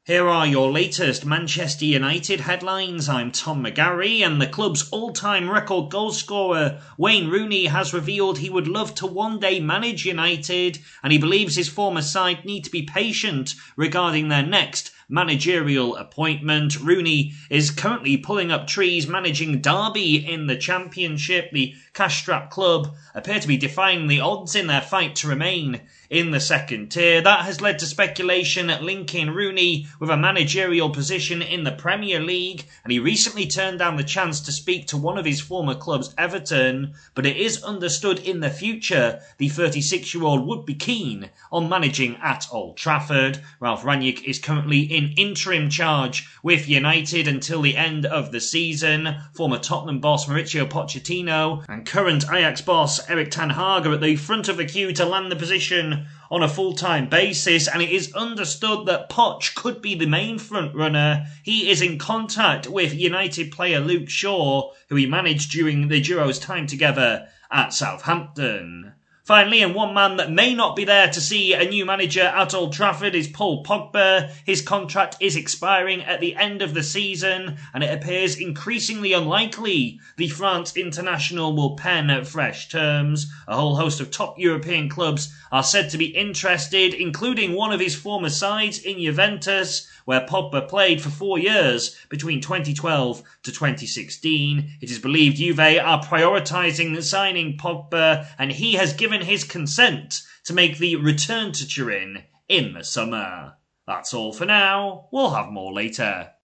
Here are your latest Manchester United headlines. I'm Tom McGarry, and the club's all-time record goalscorer Wayne Rooney has revealed he would love to one day manage United, and he believes his former side need to be patient regarding their next managerial appointment. Rooney is currently pulling up trees managing Derby in the Championship. The cash-strapped club appear to be defying the odds in their fight to remain in the second tier. That has led to speculation linking Rooney with a managerial position in the Premier League, and he recently turned down the chance to speak to one of his former clubs, Everton, but it is understood in the future the 36-year-old would be keen on managing at Old Trafford. Ralf Rangnick is currently in interim charge with United until the end of the season. Former Tottenham boss Mauricio Pochettino and current Ajax boss Erik ten Hag are at the front of the queue to land the position on a full-time basis, and it is understood that Poch could be the main front-runner. He is in contact with United player Luke Shaw, who he managed during the duo's time together at Southampton. Finally, and one man that may not be there to see a new manager at Old Trafford is Paul Pogba. His contract is expiring at the end of the season, and it appears increasingly unlikely the France international will pen fresh terms. A whole host of top European clubs are said to be interested, including one of his former sides in Juventus, where Pogba played for 4 years between 2012 to 2016. It is believed Juve are prioritising signing Pogba, and he has given his consent to make the return to Turin in the summer. That's all for now. We'll have more later.